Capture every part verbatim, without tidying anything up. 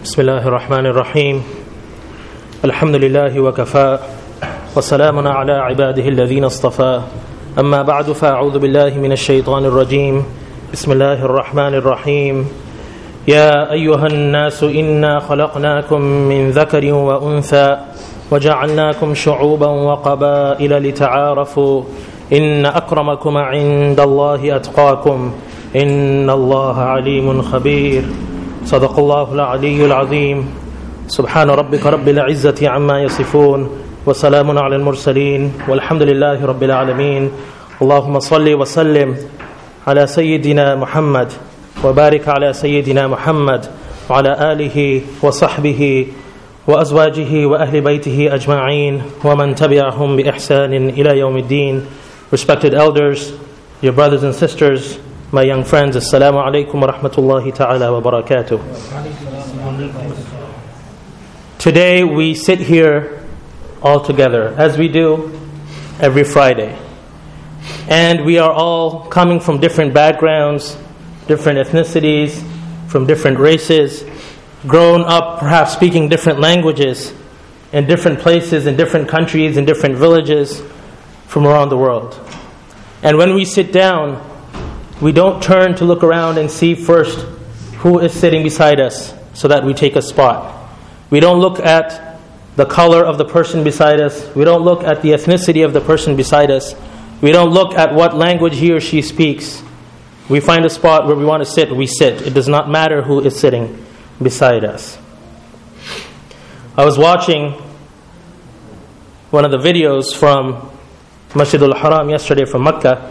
بسم الله الرحمن الرحيم الحمد لله وكفى وسلام على عباده الذين اصطفى أما بعد فأعوذ بالله من الشيطان الرجيم بسم الله الرحمن الرحيم يا أيها الناس إنا خلقناكم من ذكر وأنثى وجعلناكم شعوبا وقبائل لتعارفوا إن أكرمكم عند الله أتقاكم إن الله عليم خبير صدق الله العلي العظيم سبحان ربك رب العزة عما يصفون وسلام على المرسلين والحمد لله رب العالمين اللهم صل وسلم على سيدنا محمد وبارك على سيدنا محمد وعلى آله وصحبه وأزواجه وأهل بيته أجمعين ومن تبعهم بإحسان إلى يوم الدين. Respected elders, your brothers and sisters, my young friends, Assalamu alaikum wa rahmatullahi ta'ala wa barakatuh. Today we sit here all together, as we do every Friday. And we are all coming from different backgrounds, different ethnicities, from different races, grown up perhaps speaking different languages in different places, in different countries, in different villages from around the world. And when we sit down, we don't turn to look around and see first who is sitting beside us so that we take a spot. We don't look at the color of the person beside us. We don't look at the ethnicity of the person beside us. We don't look at what language he or she speaks. We find a spot where we want to sit, we sit. It does not matter who is sitting beside us. I was watching one of the videos from Masjid al-Haram yesterday from Mecca,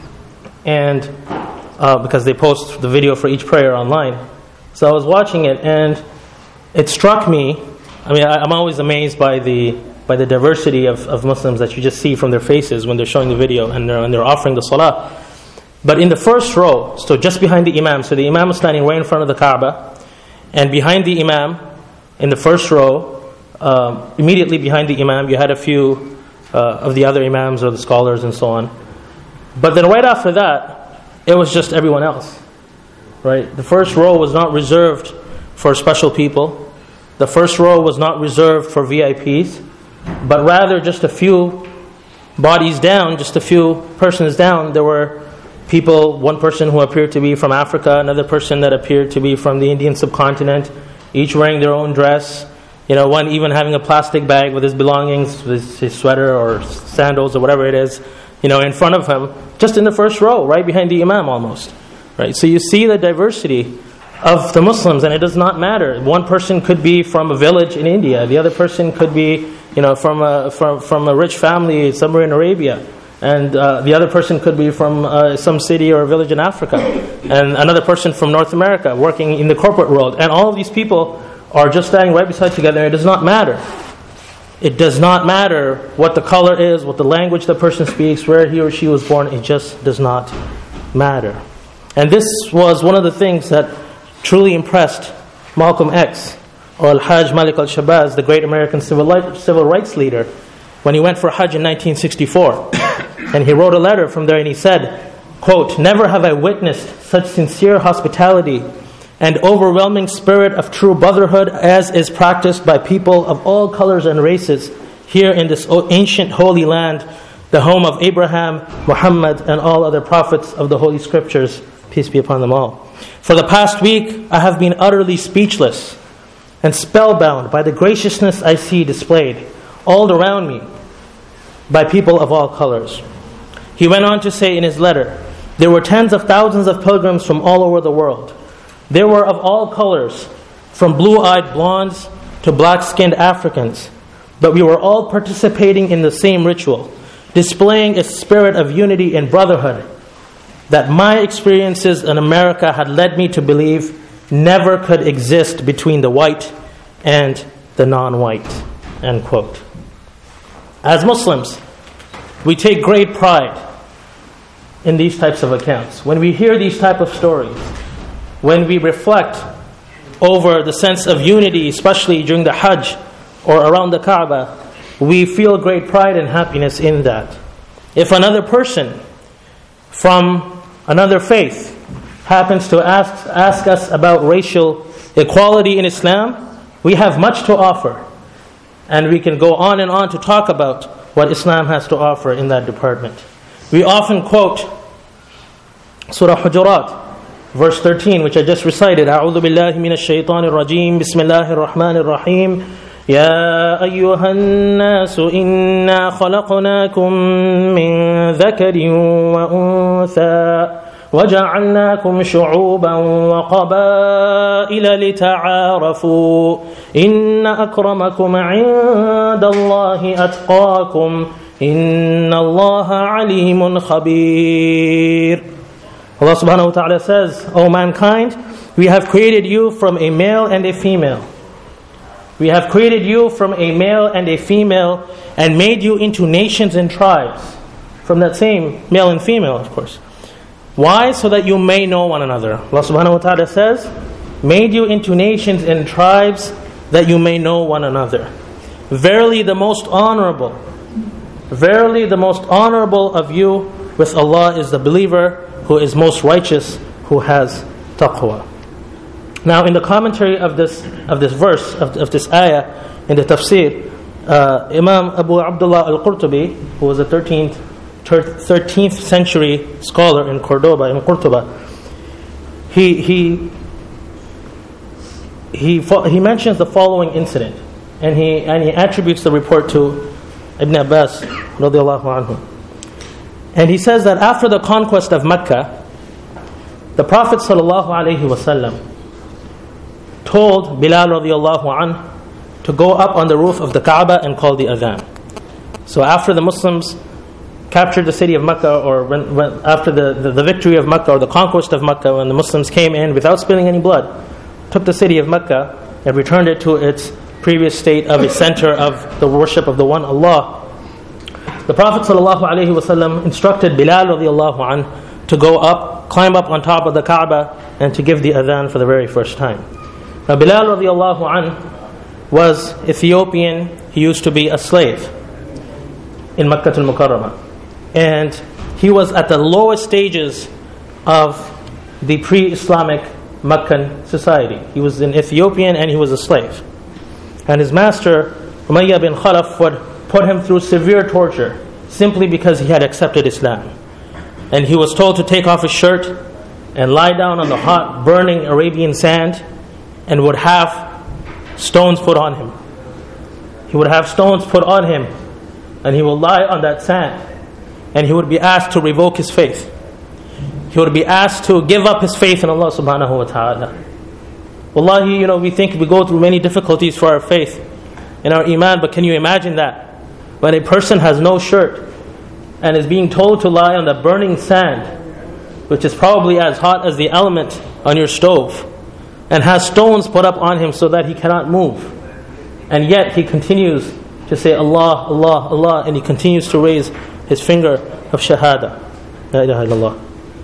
and uh, because they post the video for each prayer online. So I was watching it, and it struck me. I mean, I, I'm always amazed by the by the diversity of, of Muslims that you just see from their faces when they're showing the video and they're, and they're offering the salah. But in the first row, so just behind the imam, so the imam is standing right in front of the Kaaba, and behind the imam, in the first row, um, immediately behind the imam, you had a few uh, of the other imams or the scholars and so on. But then right after that, it was just everyone else. Right? The first row was not reserved for special people. The first row was not reserved for V I Ps, but rather just a few bodies down, just a few persons down, there were people, one person who appeared to be from Africa, another person that appeared to be from the Indian subcontinent, each wearing their own dress, you know, one even having a plastic bag with his belongings, his, his sweater or sandals or whatever it is, you know, in front of him, just in the first row, right behind the imam almost. Right? So you see the diversity of the Muslims, and it does not matter. One person could be from a village in India, the other person could be, you know, from a from from a rich family somewhere in Arabia, and uh, the other person could be from uh, some city or village in Africa, and another person from North America working in the corporate world. And all of these people are just standing right beside together. It does not matter. It does not matter what the color is, what the language the person speaks, where he or she was born. It just does not matter. And this was one of the things that truly impressed Malcolm X, or Al-Hajj Malik al-Shabazz, the great American civil rights leader, when he went for Hajj in nineteen sixty-four. And he wrote a letter from there and he said, quote, "Never have I witnessed such sincere hospitality and overwhelming spirit of true brotherhood as is practiced by people of all colors and races here in this ancient holy land, the home of Abraham, Muhammad, and all other prophets of the Holy Scriptures, peace be upon them all. For the past week, I have been utterly speechless and spellbound by the graciousness I see displayed all around me by people of all colors." He went on to say in his letter, "There were tens of thousands of pilgrims from all over the world. They were of all colors, from blue-eyed blondes to black-skinned Africans. But we were all participating in the same ritual, displaying a spirit of unity and brotherhood that my experiences in America had led me to believe never could exist between the white and the non-white." End quote. As Muslims, we take great pride in these types of accounts. When we hear these type of stories, when we reflect over the sense of unity, especially during the Hajj or around the Kaaba, we feel great pride and happiness in that. If another person from another faith happens to ask ask us about racial equality in Islam, we have much to offer. And we can go on and on to talk about what Islam has to offer in that department. We often quote Surah Hujurat, verse thirteen, which I just recited. أعوذ بالله من الشيطان الرجيم بسم الله الرحمن الرحيم يا أيها الناس إنا خلقناكم من ذكر وأنثى وجعلناكم شعوبا وقبائل لتعارفوا إن أكرمكم عند الله أتقاكم إن الله عليم خبير. Allah subhanahu wa ta'ala says, O mankind, we have created you from a male and a female. We have created you from a male and a female and made you into nations and tribes. From that same male and female, of course. Why? So that you may know one another. Allah subhanahu wa ta'ala says, made you into nations and tribes that you may know one another. Verily the most honorable, verily the most honorable of you with Allah is the believer who is most righteous, who has taqwa. Now in the commentary of this of this verse, of, of this ayah, in the tafsir, uh, Imam Abu Abdullah al-Qurtubi, who was a thirteenth thirteenth century scholar in Cordoba, in Qurtuba, he he he he mentions the following incident, and he and he attributes the report to Ibn Abbas radiallahu anhu. And he says that after the conquest of Mecca, the Prophet sallallahu alaihi wasallam told Bilal radiallahu anhu to go up on the roof of the Kaaba and call the adhan. So after the Muslims captured the city of Mecca, or when, when, after the, the, the victory of Mecca, or the conquest of Mecca, when the Muslims came in without spilling any blood, took the city of Mecca and returned it to its previous state of a center of the worship of the one Allah, the Prophet ﷺ instructed Bilal radiallahu anhu to go up, climb up on top of the Kaaba, and to give the adhan for the very first time. Now Bilal radiallahu anhu was Ethiopian. He used to be a slave in Makkah al-Mukarramah. And he was at the lowest stages of the pre-Islamic Meccan society. He was an Ethiopian and he was a slave. And his master, Umayyah bin Khalaf, would put him through severe torture simply because he had accepted Islam. And he was told to take off his shirt and lie down on the hot, burning Arabian sand, and would have stones put on him. He would have stones put on him, and he will lie on that sand, and he would be asked to revoke his faith. He would be asked to give up his faith in Allah subhanahu wa ta'ala. Wallahi, you know, we think we go through many difficulties for our faith in our iman, but can you imagine that? When a person has no shirt and is being told to lie on the burning sand, which is probably as hot as the element on your stove, and has stones put up on him so that he cannot move, and yet he continues to say Allah, Allah, Allah, and he continues to raise his finger of shahada. La ilaha illallah.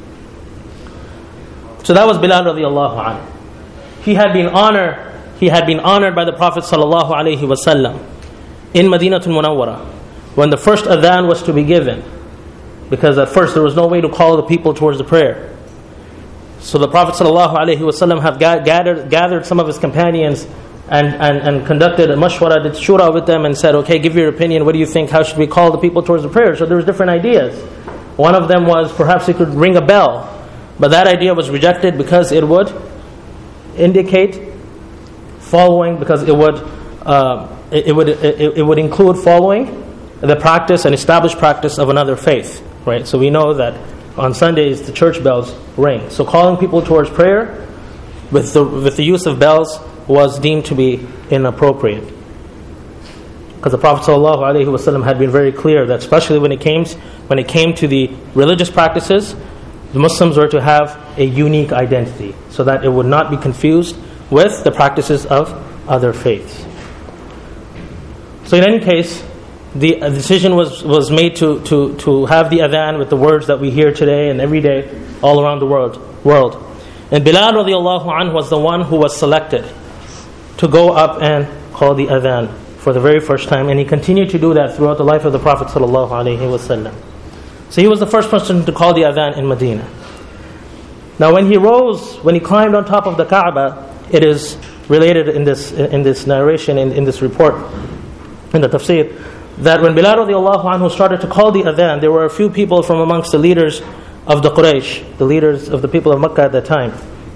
So that was Bilal radiallahu anhu. He had been honored. He had been honored by the Prophet sallallahu alaihi wasallam in Madinatul Munawwara when the first adhan was to be given, because at first there was no way to call the people towards the prayer. So the Prophet sallallahu alaihi wasallam have gathered gathered some of his companions and, and, and conducted a mashwara, did shura with them, and said, okay, give your opinion, what do you think, how should we call the people towards the prayer? So there was different ideas. One of them was perhaps he could ring a bell, but that idea was rejected because it would indicate following, because it would uh, it, it would it, it would include following the practice and established practice of another faith, right? So we know that on Sundays the church bells ring. So calling people towards prayer with the with the use of bells was deemed to be inappropriate, because the Prophet ﷺ had been very clear that especially when it came when it came to the religious practices, the Muslims were to have a unique identity so that it would not be confused with the practices of other faiths. So in any case, the decision was, was made to, to, to have the adhan with the words that we hear today and every day all around the world. world. And Bilal radiallahu anhu was the one who was selected to go up and call the adhan for the very first time, and he continued to do that throughout the life of the Prophet sallallahu alaihi wasallam. So he was the first person to call the adhan in Medina. Now when he rose, when he climbed on top of the Kaaba, it is related in this in this narration, in, in this report, in the tafsir, that when Bilal radiallahu anhu started to call the adhan, there were a few people from amongst the leaders of the Quraysh, the leaders of the people of Makkah at that time.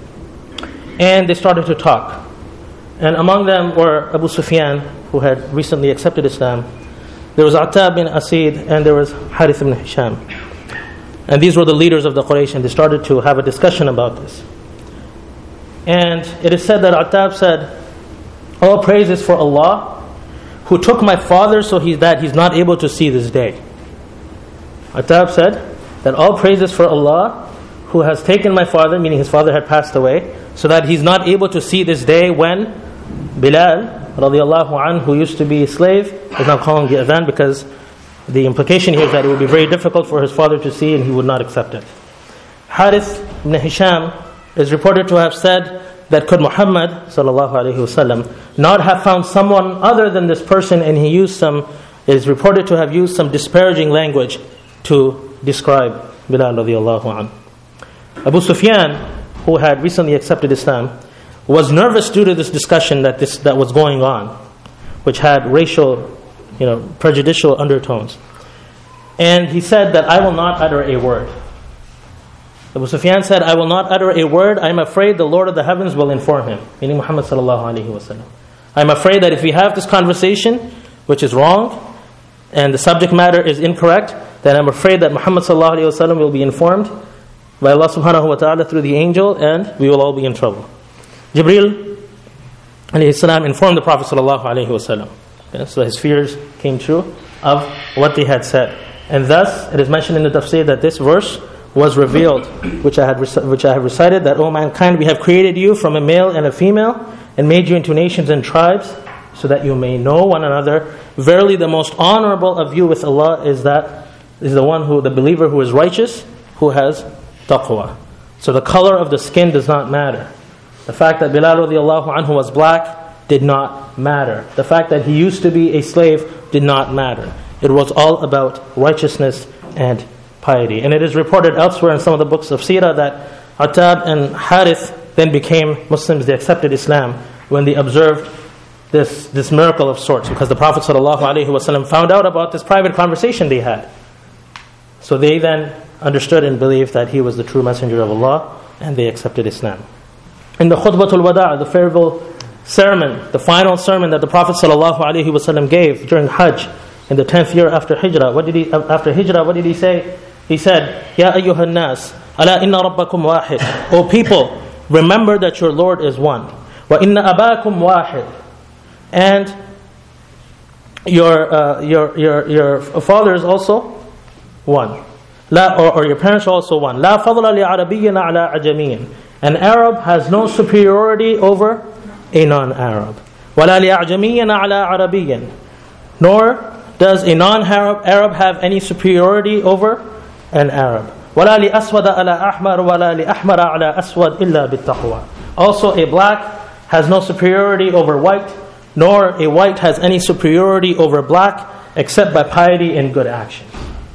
And they started to talk. And among them were Abu Sufyan, who had recently accepted Islam. There was Attab bin Asid, and there was Harith ibn Hisham. And these were the leaders of the Quraysh, and they started to have a discussion about this. And it is said that Attab said, all praise is for Allah, who took my father so he, that he's not able to see this day. Attab said that all praise is for Allah, who has taken my father, meaning his father had passed away, so that he's not able to see this day when Bilal radiallahu anhu, who used to be a slave, is now calling the adhan, because the implication here is that it would be very difficult for his father to see and he would not accept it. Harith ibn Hisham is reported to have said that could Muhammad sallallahu alaihi wasallam not have found someone other than this person, and he used some, it is reported to have used some disparaging language to describe Bilal radiallahu anhu. Abu Sufyan, who had recently accepted Islam, was nervous due to this discussion that this that was going on, which had racial, you know, prejudicial undertones. And he said that I will not utter a word. Abu Sufyan said, I will not utter a word. I am afraid the Lord of the heavens will inform him, meaning Muhammad sallallahu alaihi wasallam. I am afraid that if we have this conversation, which is wrong, and the subject matter is incorrect, then I'm afraid that Muhammad sallallahu alaihi wasallam will be informed by Allah subhanahu wa ta'ala through the angel, and we will all be in trouble. Jibreel alayhi salam informed the Prophet sallallahu alaihi wasallam. Okay, so his fears came true of what they had said. And thus, it is mentioned in the tafsir that this verse was revealed, which I had rec- which I have recited, that, O mankind, we have created you from a male and a female, and made you into nations and tribes, so that you may know one another. Verily, the most honorable of you with Allah is that is the one who, the believer who is righteous, who has taqwa. So the color of the skin does not matter. The fact that Bilal radiallahu anhu was black did not matter. The fact that he used to be a slave did not matter. It was all about righteousness and piety. And it is reported elsewhere in some of the books of Seerah that Attab and Harith then became Muslims. They accepted Islam when they observed this, this miracle of sorts, because the Prophet ﷺ found out about this private conversation they had. So they then understood and believed that he was the true messenger of Allah, and they accepted Islam. In the Khutbatul Wada', the farewell sermon, the final sermon that the Prophet ﷺ gave during Hajj in the tenth year after Hijrah, what did he after Hijrah? What did he say? He said, "Ya ayyuhan nas, ala inna rabbakum wahid." O people, remember that your Lord is one. Wa inna abakum wahid, and your uh, your your your father is also one. La, or, or your parents are also one. La fadla li arabiyyin ala ajamiyyin. An Arab has no superiority over a non-Arab. Wala li ajamiyyin ala arabiyyin. Nor does a non-Arab Arab have any superiority over an Arab. وَلَا لِأَسْوَدَ عَلَى أَحْمَرَ وَلَا لِأَحْمَرَ عَلَى أَسْوَدٍ إِلَّا بِالتَّقْوَى. Also, a black has no superiority over white, nor a white has any superiority over black, except by piety and good actions.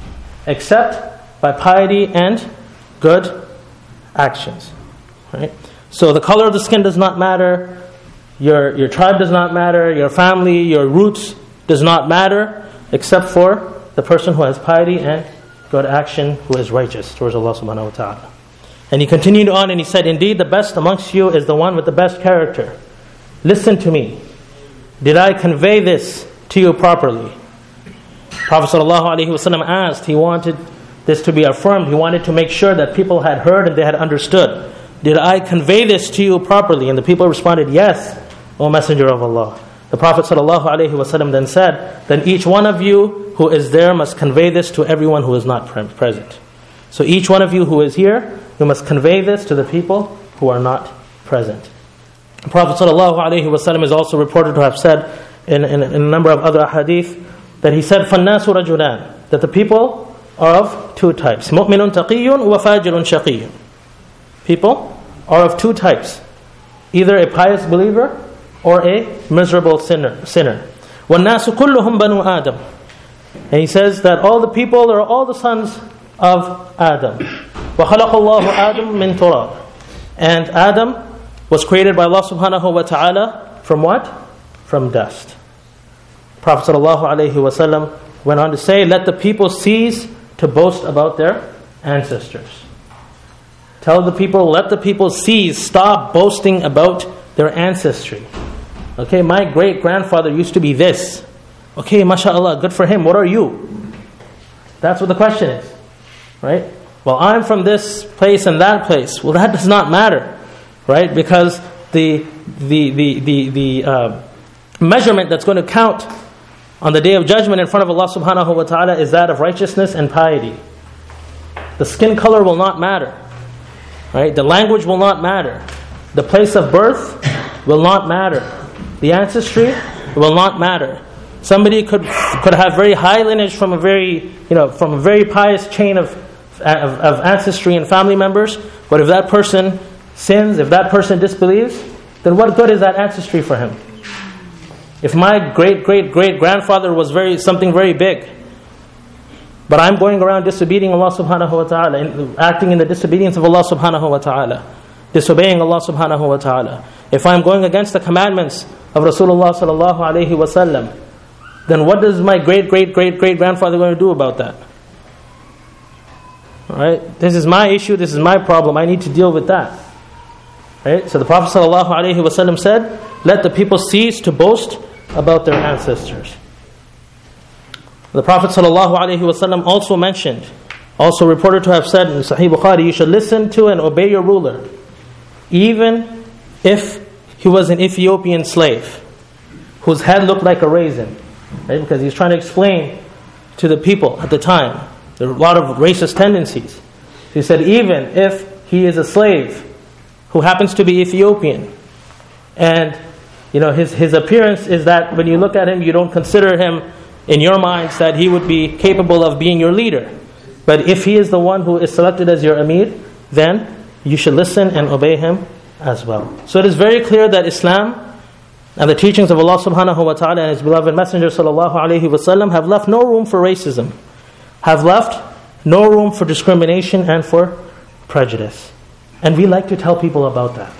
Except by piety and good actions. Right? So the color of the skin does not matter, your, your tribe does not matter, your family, your roots does not matter, except for the person who has piety and good action, who is righteous towards Allah subhanahu wa ta'ala. And he continued on and he said, indeed the best amongst you is the one with the best character. Listen to me. Did I convey this to you properly? Prophet sallallahu alaihi wasallam asked, he wanted this to be affirmed, he wanted to make sure that people had heard and they had understood. Did I convey this to you properly? And the people responded, yes, O Messenger of Allah. The Prophet ﷺ then said, then each one of you who is there must convey this to everyone who is not present. So each one of you who is here, you must convey this to the people who are not present. The Prophet ﷺ is also reported to have said in, in, in a number of other hadith that he said, فَالنَّاسُ رَجُلَانِ, that the people are of two types. مُؤْمِنٌ تَقِيٌّ وَفَاجِرٌ شَقِيٌّ. People are of two types. Either a pious believer or a miserable sinner. sinner. وَالنَّاسُ كُلُّهُمْ بَنُو آدَمَ. And he says that all the people are all the sons of Adam. وَخَلَقَ اللَّهُ آدَمَ مِنْ تُرَابٍ. And Adam, was created by Allah subhanahu wa ta'ala from what? From dust. Prophet sallallahu alaihi wasallam went on to say, let the people cease to boast about their ancestors. Tell the people, let the people cease, stop boasting about their ancestry. Okay, my great-grandfather used to be this. Okay, mashallah, good for him. What are you? That's what the question is. Right? Well, I'm from this place and that place. Well, that does not matter. Right? Because the the the the, the uh, measurement that's going to count on the Day of Judgment in front of Allah subhanahu wa ta'ala is that of righteousness and piety. The skin color will not matter. Right? The language will not matter. The place of birth will not matter. The ancestry will not matter. Somebody could could have very high lineage from a very you know from a very pious chain of, of of ancestry and family members, but if that person sins, if that person disbelieves, then what good is that ancestry for him? If my great great great grandfather was very something very big, but I'm going around disobeying Allah subhanahu wa ta'ala, and acting in the disobedience of Allah subhanahu wa ta'ala, disobeying Allah subhanahu wa ta'ala. If I'm going against the commandments of Rasulullah sallallahu alaihi wasallam, then what is my great great great great grandfather going to do about that? All right? This is my issue, this is my problem, I need to deal with that. Right? So the Prophet sallallahu alaihi wasallam said, let the people cease to boast about their ancestors. The Prophet sallallahu alaihi wasallam also mentioned, also reported to have said in Sahih Bukhari, you should listen to and obey your ruler, even if he was an Ethiopian slave whose head looked like a raisin. Right? Because he's trying to explain to the people at the time, there are a lot of racist tendencies. He said, even if he is a slave who happens to be Ethiopian, and you know his his appearance is that when you look at him, you don't consider him in your minds that he would be capable of being your leader. But if he is the one who is selected as your Amir, then you should listen and obey him as well. So it is very clear that Islam and the teachings of Allah subhanahu wa ta'ala and His beloved Messenger sallallahu alayhi wa sallam have left no room for racism, have left no room for discrimination and for prejudice. And we like to tell people about that.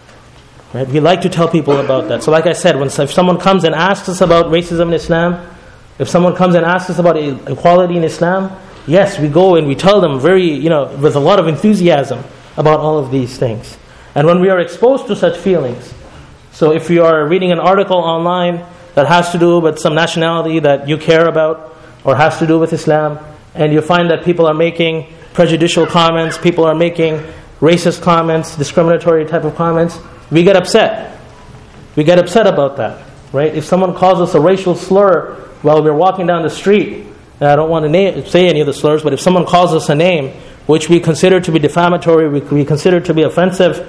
Right? We like to tell people about that. So like I said, when if someone comes and asks us about racism in Islam, if someone comes and asks us about equality in Islam, yes, we go and we tell them very, you know, with a lot of enthusiasm about all of these things. And when we are exposed to such feelings, so if you are reading an article online that has to do with some nationality that you care about, or has to do with Islam, and you find that people are making prejudicial comments, people are making racist comments, discriminatory type of comments, we get upset. We get upset about that, right? If someone calls us a racial slur while we're walking down the street, and I don't want to name, say any of the slurs, but if someone calls us a name which we consider to be defamatory, we, we consider to be offensive,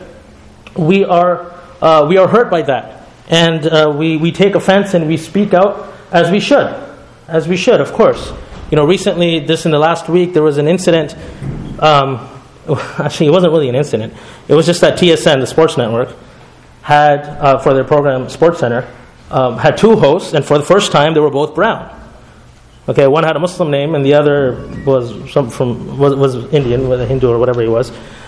we are uh, we are hurt by that, and uh, we we take offense and we speak out as we should, as we should, of course. You know, recently, this in the last week, there was an incident. Um, actually, it wasn't really an incident. It was just that T S N, the sports network, had uh, for their program Sports Center, um, had two hosts, and for the first time, they were both brown. Okay, one had a Muslim name, and the other was some from was, was Indian, whether Hindu or whatever he was.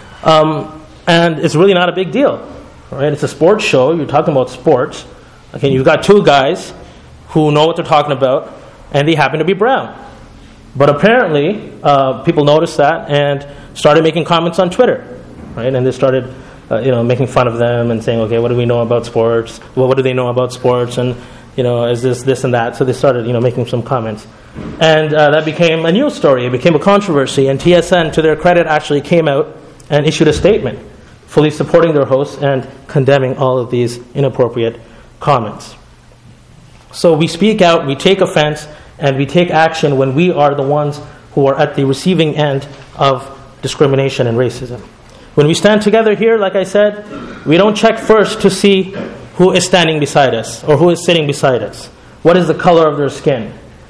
Um, and it's really not a big deal, right? It's a sports show. You're talking about sports. Okay, you've got two guys who know what they're talking about, and they happen to be brown. But apparently, uh, people noticed that and started making comments on Twitter, right? And they started, uh, you know, making fun of them and saying, "Okay, what do we know about sports? Well, what do they know about sports? And you know, is this this and that?" So they started, you know, making some comments, and uh, that became a news story. It became a controversy, and T S N, to their credit, actually came out and issued a statement, fully supporting their hosts and condemning all of these inappropriate comments. So we speak out, we take offense, and we take action when we are the ones who are at the receiving end of discrimination and racism. When we stand together here, like I said, we don't check first to see who is standing beside us or who is sitting beside us. What is the color of their skin?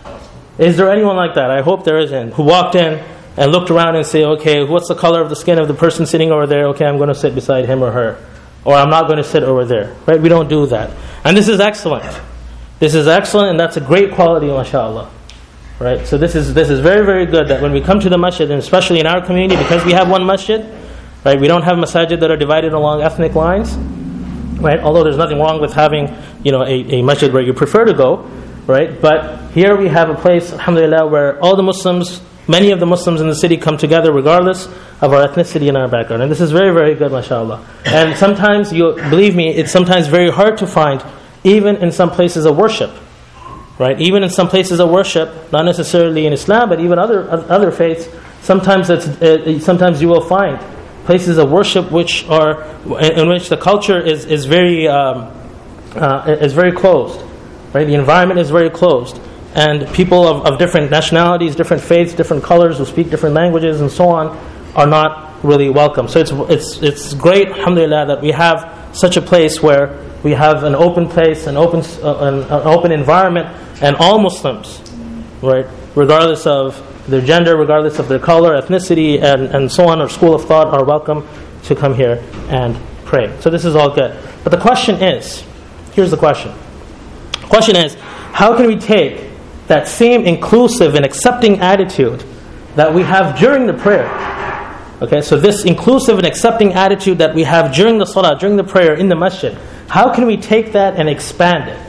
Is there anyone like that? I hope there isn't. Who walked in and looked around and say, okay, what's the color of the skin of the person sitting over there? Okay, I'm going to sit beside him or her. Or I'm not going to sit over there. Right? We don't do that. And this is excellent. This is excellent, and that's a great quality, mashallah. Right? So this is this is very, very good that when we come to the masjid, and especially in our community, because we have one masjid, right? We don't have masajid that are divided along ethnic lines. right? Although there's nothing wrong with having, you know, a, a masjid where you prefer to go, right? But here we have a place, alhamdulillah, where all the Muslims, many of the Muslims in the city come together regardless of our ethnicity and our background. And this is very, very good, mashallah. And sometimes, you believe me, it's sometimes very hard to find, even in some places of worship, right? Even in some places of worship, not necessarily in Islam, but even other other faiths, sometimes it's, uh, sometimes you will find places of worship which are, in, in which the culture is, is very um, uh, is very closed, right? The environment is very closed. And people of, of different nationalities, different faiths, different colors, who speak different languages and so on, are not really welcome. So it's it's it's great, alhamdulillah, that we have such a place where we have an open place, an open uh, an, an open environment, and all Muslims, right, regardless of their gender, regardless of their color, ethnicity, and, and so on, or school of thought, are welcome to come here and pray. So this is all good. But the question is, here's the question. The question is, how can we take that same inclusive and accepting attitude that we have during the prayer? Okay, so this inclusive and accepting attitude that we have during the salah, during the prayer in the masjid, how can we take that and expand it?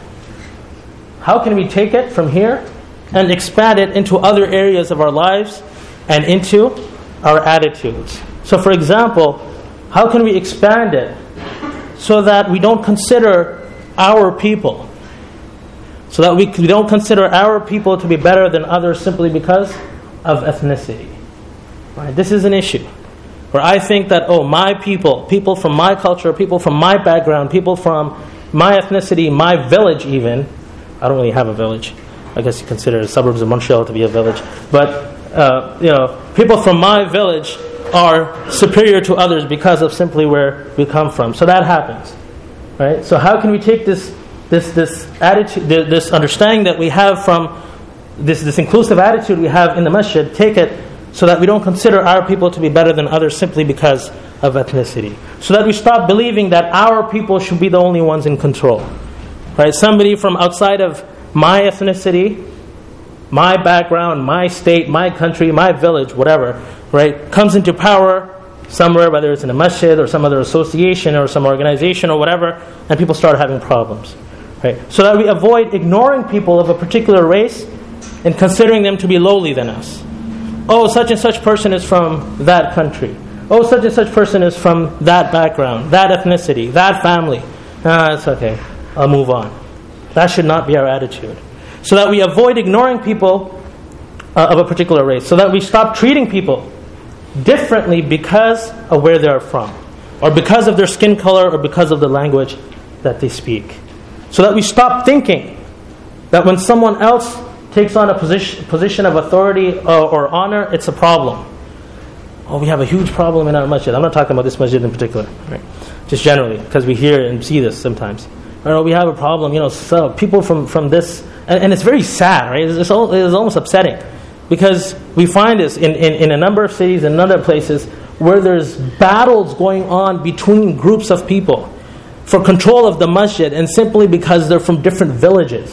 How can we take it from here and expand it into other areas of our lives and into our attitudes? So for example, how can we expand it so that we don't consider our people, so that we don't consider our people to be better than others simply because of ethnicity? Right? This is an issue where I think that, oh, my people, people from my culture, people from my background, people from my ethnicity, my village even, I don't really have a village. I guess you consider the suburbs of Montreal to be a village. But, uh, you know, people from my village are superior to others because of simply where we come from. So that happens. Right? So how can we take this This this attitude, this understanding that we have from this this inclusive attitude we have in the masjid, take it so that we don't consider our people to be better than others simply because of ethnicity. So that we stop believing that our people should be the only ones in control. Right? Somebody from outside of my ethnicity, my background, my state, my country, my village, whatever, right, comes into power somewhere, whether it's in a masjid or some other association or some organization or whatever, and people start having problems. Right? So that we avoid ignoring people of a particular race and considering them to be lowly than us. Oh, such and such person is from that country. Oh, such and such person is from that background, that ethnicity, that family. Ah, it's okay. I'll move on. That should not be our attitude. So that we avoid ignoring people uh, of a particular race. So that we stop treating people differently because of where they are from, or because of their skin color, or because of the language that they speak. So that we stop thinking that when someone else takes on a position position of authority or, or honor, it's a problem. Oh, we have a huge problem in our masjid. I'm not talking about this masjid in particular, right? Just generally, because we hear and see this sometimes. Or we have a problem, you know, so people from, from this, and, and it's very sad, right? It's, it's, all, it's almost upsetting, because we find this in, in, in a number of cities and other places where there's battles going on between groups of people for control of the masjid, and simply because they're from different villages.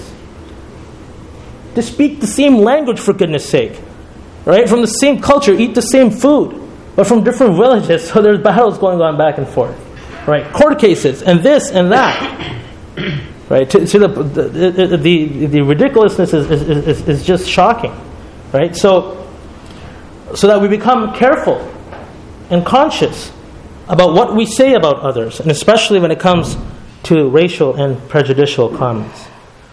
They speak the same language, for goodness sake, right? From the same culture, eat the same food, but from different villages, so there's battles going on back and forth, right? Court cases, and this and that, right? To, to the, the, the, the ridiculousness is, is, is, is just shocking, right? So, so that we become careful and conscious about what we say about others, and especially when it comes to racial and prejudicial comments.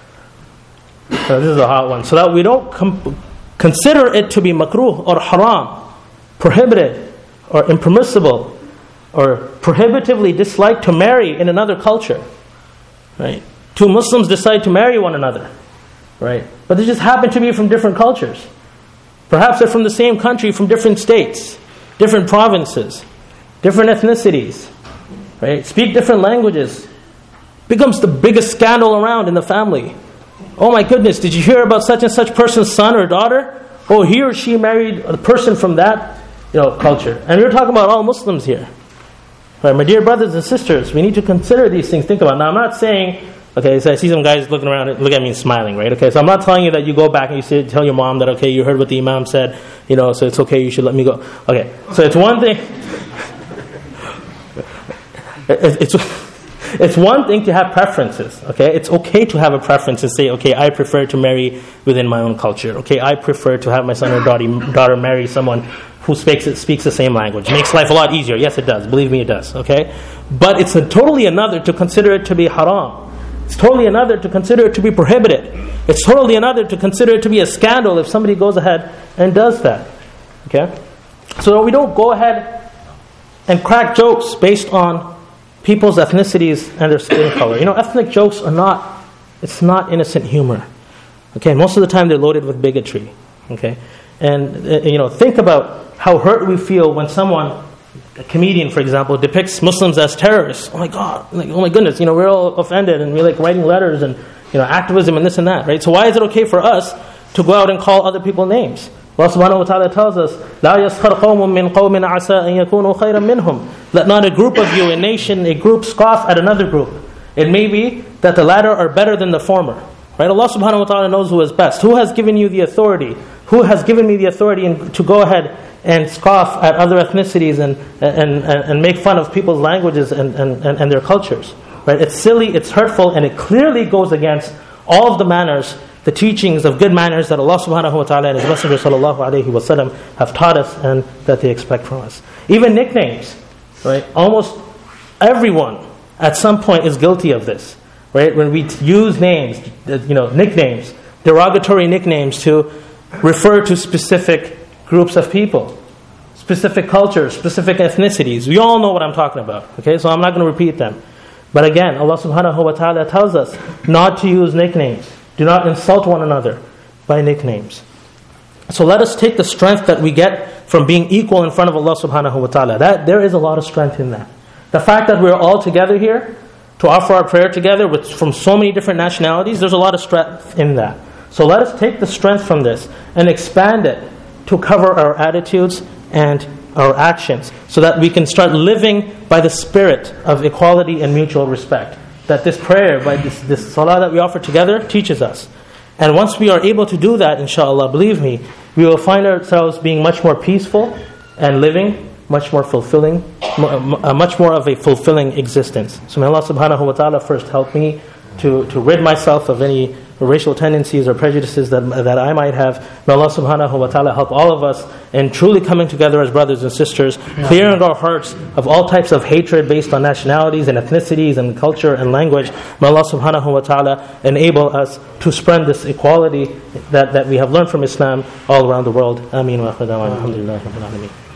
So this is a hot one. So that we don't com- consider it to be makruh or haram, prohibited or impermissible, or prohibitively disliked to marry in another culture. Right? Two Muslims decide to marry one another, right? But they just happen to be from different cultures. Perhaps they're from the same country, from different states, different provinces, different ethnicities, right? Speak different languages. Becomes the biggest scandal around in the family. Oh my goodness, did you hear about such and such person's son or daughter? Oh, he or she married a person from that, you know, culture. And we're talking about all Muslims here. Right, my dear brothers and sisters, we need to consider these things, think about it. Now, I'm not saying, okay, so I see some guys looking around, look at me and smiling, right? Okay, so I'm not telling you that you go back and you say, tell your mom that, okay, you heard what the imam said, you know, so it's okay, you should let me go. Okay, so it's one thing, it's It's one thing to have preferences, okay? It's okay to have a preference and say, okay, I prefer to marry within my own culture. Okay, I prefer to have my son or daughter, daughter marry someone who speaks speaks the same language. It makes life a lot easier. Yes, it does. Believe me, it does, okay? But it's a totally another to consider it to be haram. It's totally another to consider it to be prohibited. It's totally another to consider it to be a scandal if somebody goes ahead and does that, okay? So we don't go ahead and crack jokes based on people's ethnicities and their skin color. You know, ethnic jokes are not, it's not innocent humor. Okay, most of the time they're loaded with bigotry. Okay, and uh, you know, think about how hurt we feel when someone, a comedian for example, depicts Muslims as terrorists. Oh my God, like, oh my goodness, you know, we're all offended and we're like writing letters and, you know, activism and this and that, right? So why is it okay for us to go out and call other people names? Allah subhanahu wa ta'ala tells us, لا يسخر قوم من قوم عسى أن يكونوا خيرا منهم. Let not a group of you, a nation, a group scoff at another group. It may be that the latter are better than the former. Right? Allah subhanahu wa ta'ala knows who is best. Who has given you the authority? Who has given me the authority in, to go ahead and scoff at other ethnicities and and, and, and make fun of people's languages and, and, and, and their cultures? Right? It's silly, it's hurtful, and it clearly goes against all of the manners, the teachings of good manners that Allah subhanahu wa ta'ala and His Messenger sallallahu alayhi wa sallam have taught us and that they expect from us. Even nicknames, right? Almost everyone at some point is guilty of this, right? When we use names, you know, nicknames, derogatory nicknames to refer to specific groups of people, specific cultures, specific ethnicities. We all know what I'm talking about, okay? So I'm not going to repeat them. But again, Allah subhanahu wa ta'ala tells us not to use nicknames. Do not insult one another by nicknames. So let us take the strength that we get from being equal in front of Allah subhanahu wa ta'ala. That, there is a lot of strength in that. The fact that we're all together here to offer our prayer together with, from so many different nationalities, there's a lot of strength in that. So let us take the strength from this and expand it to cover our attitudes and our actions so that we can start living by the spirit of equality and mutual respect that this prayer, by this, this salah that we offer together, teaches us. And once we are able to do that, inshallah, believe me, we will find ourselves being much more peaceful and living much more fulfilling, much more of a fulfilling existence. So may Allah subhanahu wa ta'ala first help me to, to rid myself of any racial tendencies or prejudices that that I might have. May Allah subhanahu wa ta'ala help all of us in truly coming together as brothers and sisters, clearing our hearts of all types of hatred based on nationalities and ethnicities and culture and language. May Allah subhanahu wa ta'ala enable us to spread this equality that, that we have learned from Islam all around the world. Ameen wa akhir da'wana. Alhamdulillah rabbil alameen.